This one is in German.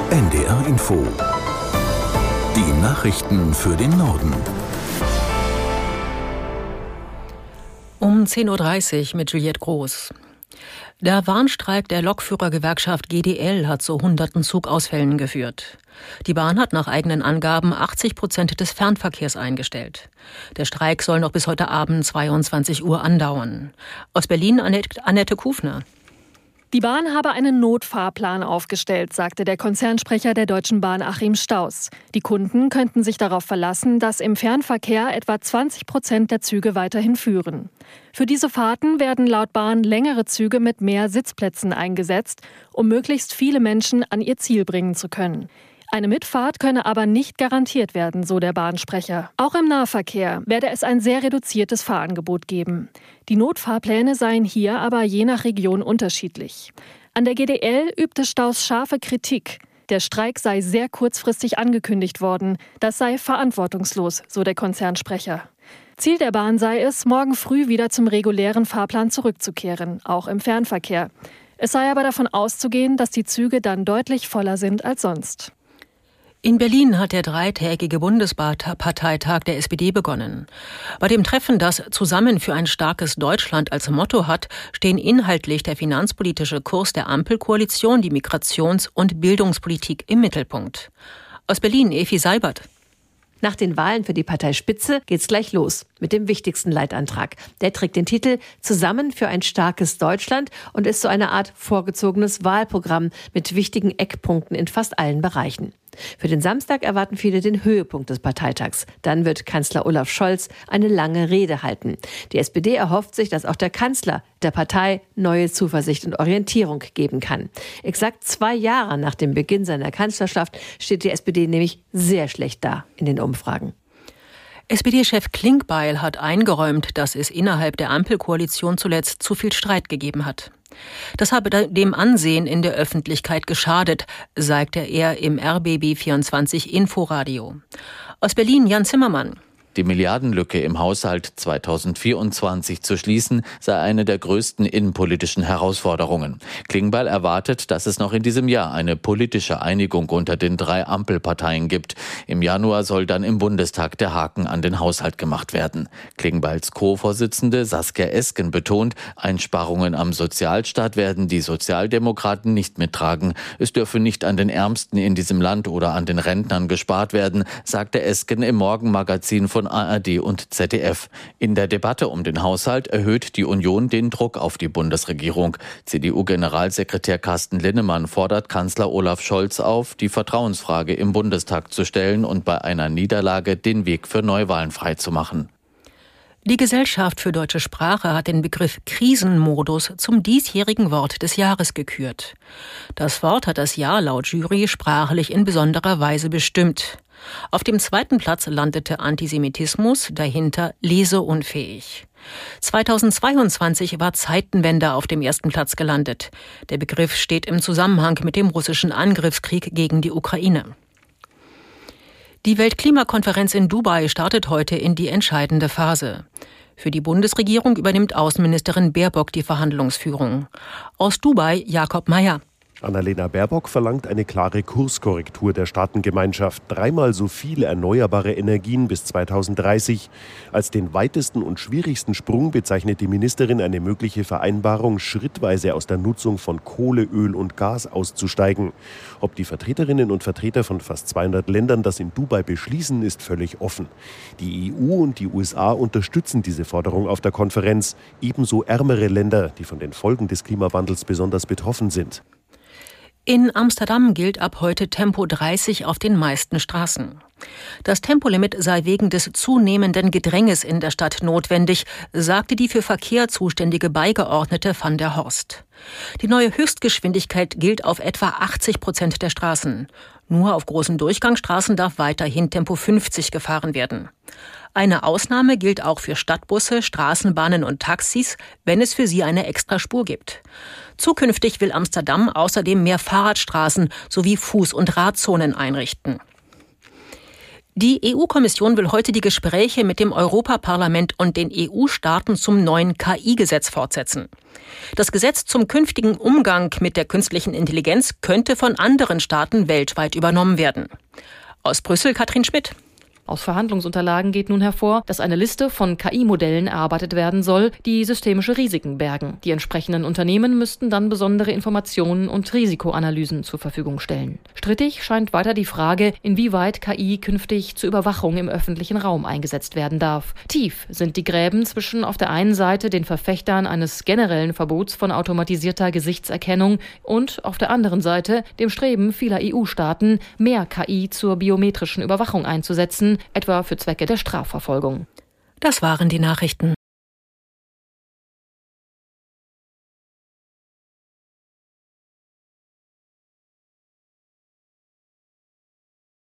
NDR Info. Die Nachrichten für den Norden. Um 10.30 Uhr mit Juliette Groß. Der Warnstreik der Lokführergewerkschaft GDL hat zu hunderten Zugausfällen geführt. Die Bahn hat nach eigenen Angaben 80% des Fernverkehrs eingestellt. Der Streik soll noch bis heute Abend 22 Uhr andauern. Aus Berlin Annette Kufner. Die Bahn habe einen Notfahrplan aufgestellt, sagte der Konzernsprecher der Deutschen Bahn Achim Stauß. Die Kunden könnten sich darauf verlassen, dass im Fernverkehr etwa 20% der Züge weiterhin führen. Für diese Fahrten werden laut Bahn längere Züge mit mehr Sitzplätzen eingesetzt, um möglichst viele Menschen an ihr Ziel bringen zu können. Eine Mitfahrt könne aber nicht garantiert werden, so der Bahnsprecher. Auch im Nahverkehr werde es ein sehr reduziertes Fahrangebot geben. Die Notfahrpläne seien hier aber je nach Region unterschiedlich. An der GDL übte Stauß scharfe Kritik. Der Streik sei sehr kurzfristig angekündigt worden. Das sei verantwortungslos, so der Konzernsprecher. Ziel der Bahn sei es, morgen früh wieder zum regulären Fahrplan zurückzukehren, auch im Fernverkehr. Es sei aber davon auszugehen, dass die Züge dann deutlich voller sind als sonst. In Berlin hat der dreitägige Bundesparteitag der SPD begonnen. Bei dem Treffen, das Zusammen für ein starkes Deutschland als Motto hat, stehen inhaltlich der finanzpolitische Kurs der Ampelkoalition, die Migrations- und Bildungspolitik im Mittelpunkt. Aus Berlin, Efi Seibert. Nach den Wahlen für die Parteispitze geht's gleich los mit dem wichtigsten Leitantrag. Der trägt den Titel Zusammen für ein starkes Deutschland und ist so eine Art vorgezogenes Wahlprogramm mit wichtigen Eckpunkten in fast allen Bereichen. Für den Samstag erwarten viele den Höhepunkt des Parteitags. Dann wird Kanzler Olaf Scholz eine lange Rede halten. Die SPD erhofft sich, dass auch der Kanzler der Partei neue Zuversicht und Orientierung geben kann. Exakt 2 Jahre nach dem Beginn seiner Kanzlerschaft steht die SPD nämlich sehr schlecht da in den Umfragen. SPD-Chef Klingbeil hat eingeräumt, dass es innerhalb der Ampelkoalition zuletzt zu viel Streit gegeben hat. Das habe dem Ansehen in der Öffentlichkeit geschadet, sagte er im RBB24 Inforadio. Aus Berlin Jan Zimmermann. Die Milliardenlücke im Haushalt 2024 zu schließen, sei eine der größten innenpolitischen Herausforderungen. Klingbeil erwartet, dass es noch in diesem Jahr eine politische Einigung unter den 3 Ampelparteien gibt. Im Januar soll dann im Bundestag der Haken an den Haushalt gemacht werden. Klingbeils Co-Vorsitzende Saskia Esken betont, Einsparungen am Sozialstaat werden die Sozialdemokraten nicht mittragen. Es dürfe nicht an den Ärmsten in diesem Land oder an den Rentnern gespart werden, sagte Esken im Morgenmagazin von ARD und ZDF. In der Debatte um den Haushalt erhöht die Union den Druck auf die Bundesregierung. CDU-Generalsekretär Carsten Linnemann fordert Kanzler Olaf Scholz auf, die Vertrauensfrage im Bundestag zu stellen und bei einer Niederlage den Weg für Neuwahlen freizumachen. Die Gesellschaft für deutsche Sprache hat den Begriff Krisenmodus zum diesjährigen Wort des Jahres gekürt. Das Wort hat das Jahr laut Jury sprachlich in besonderer Weise bestimmt. Auf dem 2. Platz landete Antisemitismus, dahinter leseunfähig. 2022 war Zeitenwende auf dem 1. Platz gelandet. Der Begriff steht im Zusammenhang mit dem russischen Angriffskrieg gegen die Ukraine. Die Weltklimakonferenz in Dubai startet heute in die entscheidende Phase. Für die Bundesregierung übernimmt Außenministerin Baerbock die Verhandlungsführung. Aus Dubai Jakob Mayer. Annalena Baerbock verlangt eine klare Kurskorrektur der Staatengemeinschaft. 3-mal so viel erneuerbare Energien bis 2030. Als den weitesten und schwierigsten Sprung bezeichnet die Ministerin eine mögliche Vereinbarung, schrittweise aus der Nutzung von Kohle, Öl und Gas auszusteigen. Ob die Vertreterinnen und Vertreter von fast 200 Ländern das in Dubai beschließen, ist völlig offen. Die EU und die USA unterstützen diese Forderung auf der Konferenz. Ebenso ärmere Länder, die von den Folgen des Klimawandels besonders betroffen sind. In Amsterdam gilt ab heute Tempo 30 auf den meisten Straßen. Das Tempolimit sei wegen des zunehmenden Gedränges in der Stadt notwendig, sagte die für Verkehr zuständige Beigeordnete van der Horst. Die neue Höchstgeschwindigkeit gilt auf etwa 80% der Straßen. Nur auf großen Durchgangsstraßen darf weiterhin Tempo 50 gefahren werden. Eine Ausnahme gilt auch für Stadtbusse, Straßenbahnen und Taxis, wenn es für sie eine Extraspur gibt. Zukünftig will Amsterdam außerdem mehr Fahrradstraßen sowie Fuß- und Radzonen einrichten. Die EU-Kommission will heute die Gespräche mit dem Europaparlament und den EU-Staaten zum neuen KI-Gesetz fortsetzen. Das Gesetz zum künftigen Umgang mit der künstlichen Intelligenz könnte von anderen Staaten weltweit übernommen werden. Aus Brüssel Katrin Schmidt. Aus Verhandlungsunterlagen geht nun hervor, dass eine Liste von KI-Modellen erarbeitet werden soll, die systemische Risiken bergen. Die entsprechenden Unternehmen müssten dann besondere Informationen und Risikoanalysen zur Verfügung stellen. Strittig scheint weiter die Frage, inwieweit KI künftig zur Überwachung im öffentlichen Raum eingesetzt werden darf. Tief sind die Gräben zwischen auf der einen Seite den Verfechtern eines generellen Verbots von automatisierter Gesichtserkennung und auf der anderen Seite dem Streben vieler EU-Staaten, mehr KI zur biometrischen Überwachung einzusetzen, etwa für Zwecke der Strafverfolgung. Das waren die Nachrichten.